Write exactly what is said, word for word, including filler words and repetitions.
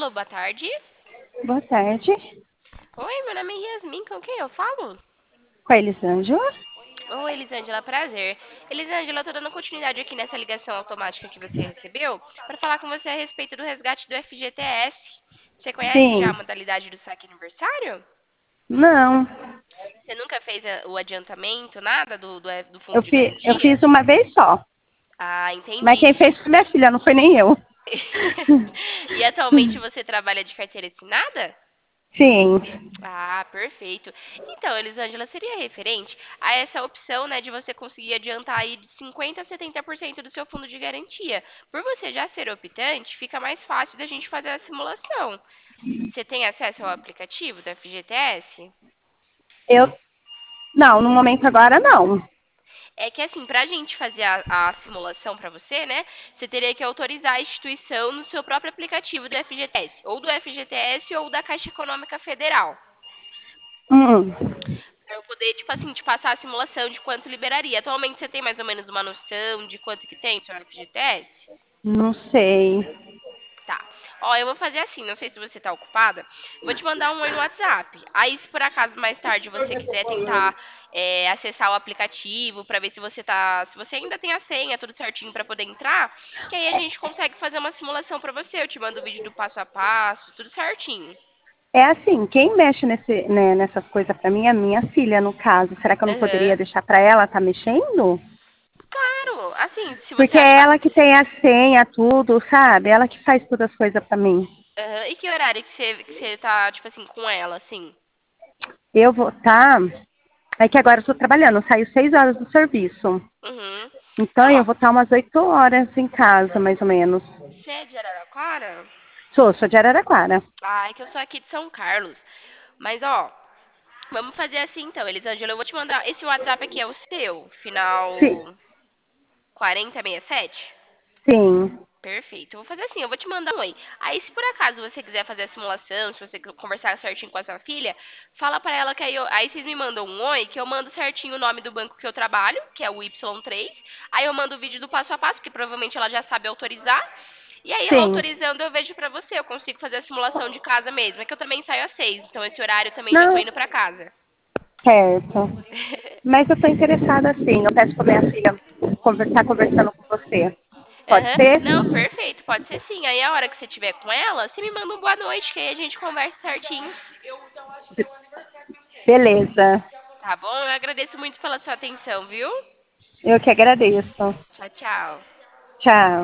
Alô, boa tarde. Boa tarde. Oi, meu nome é Yasmin, com quem eu falo? Com a Elisângela? Oi, Elisângela, prazer. Elisângela, eu tô dando continuidade aqui nessa ligação automática que você recebeu para falar com você a respeito do resgate do F G T S. Você conhece já a Sim. modalidade do saque aniversário? Não. Você nunca fez a- o adiantamento, nada do, do, do fundo Eu, de fi, eu garantia? fiz uma vez só. Ah, Mas entendi. quem fez foi minha filha, não foi nem eu. E atualmente você trabalha de carteira assinada? Sim. Ah, perfeito. Então, Elisângela, seria referente a essa opção, né, de você conseguir adiantar aí de cinquenta a setenta por cento do seu fundo de garantia. Por você já ser optante, fica mais fácil da gente fazer a simulação. Você tem acesso ao aplicativo da F G T S? Eu. Não, no momento agora não. É que assim, para a gente fazer a, a simulação para você, né, você teria que autorizar a instituição no seu próprio aplicativo do F G T S, ou do F G T S ou da Caixa Econômica Federal. Hum, Pra eu poder, tipo assim, te passar a simulação de quanto liberaria. Atualmente você tem mais ou menos uma noção de quanto que tem seu F G T S? não sei. Tá. Ó, eu vou fazer assim, não sei se você tá ocupada. Vou te mandar um oi no WhatsApp. Aí, se por acaso mais tarde você quiser tentar é, acessar o aplicativo pra ver se você tá, se você ainda tem a senha, tudo certinho pra poder entrar, que aí a gente consegue fazer uma simulação pra você. Eu te mando o vídeo do passo a passo, tudo certinho. É assim, quem mexe nesse, né, nessas coisas pra mim é minha filha, no caso. Será que eu não Aham. poderia deixar pra ela tá mexendo? Claro, assim, se você Porque é achar. ela que tem a senha, tudo, sabe? Ela que faz todas as coisas pra mim. Aham. E que horário que você, que você tá, tipo assim, com ela, assim? Eu vou tá. É que agora eu tô trabalhando, eu saio seis horas do serviço. Uhum. Então Não, eu ó, vou estar umas oito horas em casa, mais ou menos. você é de Araraquara? Sou, sou de Araraquara. Ah, é que eu sou aqui de São Carlos. Mas, ó, vamos fazer assim então, Elisângela. Eu vou te mandar. Esse WhatsApp aqui é o seu, Sim. final quarenta sessenta e sete? Sim. Perfeito. Eu vou fazer assim, eu vou te mandar um oi. Aí, se por acaso você quiser fazer a simulação, se você conversar certinho com a sua filha, fala pra ela que aí, eu, aí vocês me mandam um oi, que eu mando certinho o nome do banco que eu trabalho, que é o Y três. Aí eu mando o vídeo do passo a passo, que provavelmente ela já sabe autorizar. E aí, ela Sim. autorizando, eu vejo pra você. Eu consigo fazer a simulação de casa mesmo. É que eu também saio às seis, então esse horário eu também já tô Não, indo pra casa. certo. Mas eu tô interessada sim. Eu peço pra minha filha conversar conversando com você. Pode Aham. ser? Não, perfeito, pode ser sim. Aí a hora que você tiver com ela, você me manda um boa noite, que aí a gente conversa certinho. Beleza. Tá bom? Eu agradeço muito pela sua atenção, viu? Eu que agradeço. Tchau, tchau. Tchau.